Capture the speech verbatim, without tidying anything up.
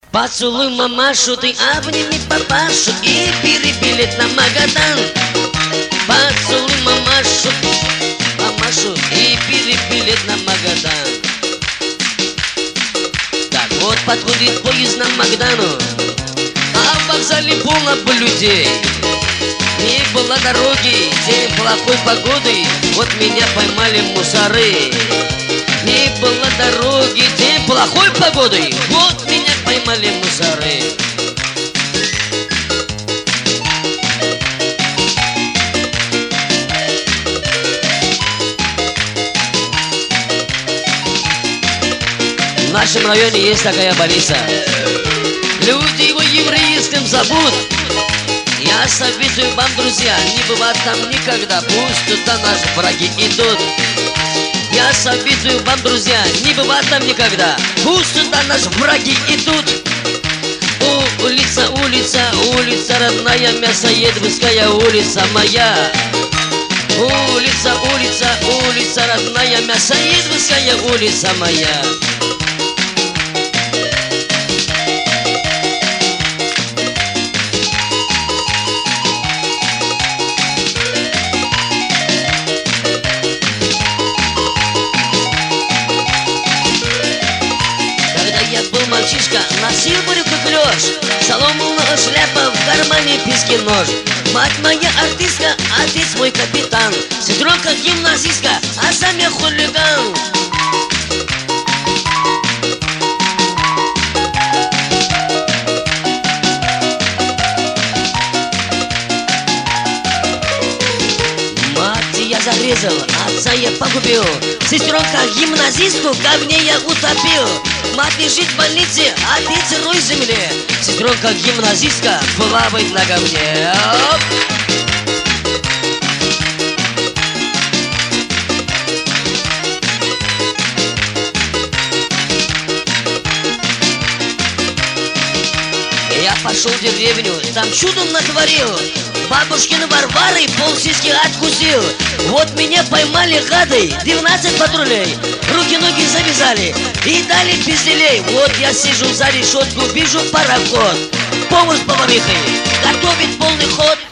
Поцелуй мамашу, ты обними папашу и бери билет на Магадан. Поцелуй мамашу, мамашу и бери билет на Магадан. Так вот подходит поезд на Магадану, а в вокзале полно людей. Не было дороги, день плохой погоды, вот меня поймали мусоры. Не было дороги, день плохой погоды, вот меня поймали мусоры. В нашем районе есть такая больница. Люди его еврейским зовут. Я советую вам, друзья, не бывать там никогда, пусть туда наши враги идут. Я советую вам, друзья, не бывать там никогда, пусть туда наши враги идут. О, улица, улица, улица родная, Мясоедовская улица моя. Улица, улица, улица родная, Мясоедовская улица моя. Мальчишка носил брюки клеш, соломенная шляпа, в кармане писки нож. Мать моя артистка, отец мой капитан, сестренка гимназистка, а сам я хулиган. Мать я зарезал, отца я погубил, сестренка гимназистку в говне я утопил. Мать лежит в больнице, отец рой в земле, сестренка гимназистка плавает на говне. Оп! Я пошел в деревню, там чудом натворил. Бабушкин Варвары полсиськи откусил. Вот меня поймали гады, двенадцать патрулей, руки-ноги завязали и дали пизделей. Вот я сижу за решетку, вижу пароход, повар с поварихой готовит полный ход.